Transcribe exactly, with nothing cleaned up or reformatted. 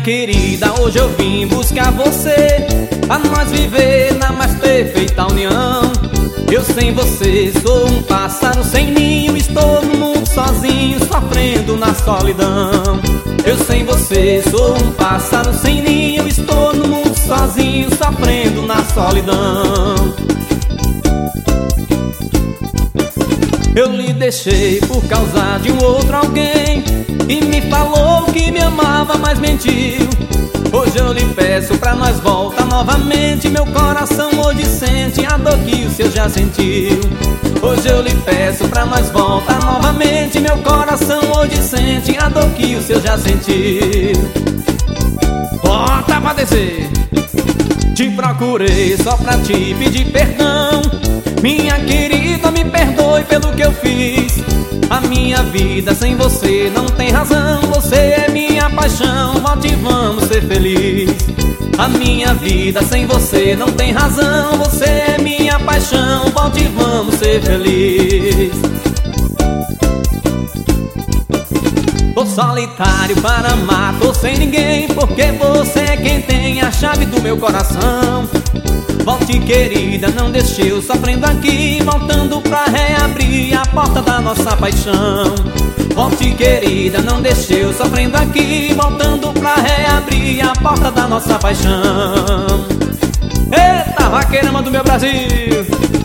querida, hoje eu vim buscar você, pra nós viver na mais perfeita união. Eu sem você sou um pássaro sem ninho, estou no mundo sozinho, sofrendo na solidão. Eu sem você sou um pássaro sem ninho, estou no mundo sozinho, sofrendo na solidão. Eu lhe deixei por causa de um outro alguém, e me falou que me amava, mas mentiu. Hoje eu lhe peço pra nós voltar novamente, meu coração hoje sente a dor que o seu já sentiu. Hoje eu lhe peço pra nós voltar novamente, meu coração hoje sente a dor que o seu já sentiu. Bota pra descer. Te procurei só pra te pedir perdão, minha querida, me perdoe pelo que eu fiz. A minha vida sem você não tem razão, você é minha paixão, volte e vamos ser felizes. A minha vida sem você não tem razão, você é minha paixão, volte e vamos ser felizes. Tô solitário para amar, tô sem ninguém, porque você é quem tem a chave do meu coração. Volte, querida, não deixe eu sofrendo aqui, voltando pra reabrir a porta da nossa paixão. Volte, querida, não deixe eu sofrendo aqui, voltando pra reabrir a porta da nossa paixão. Eita, vaqueirama do meu Brasil!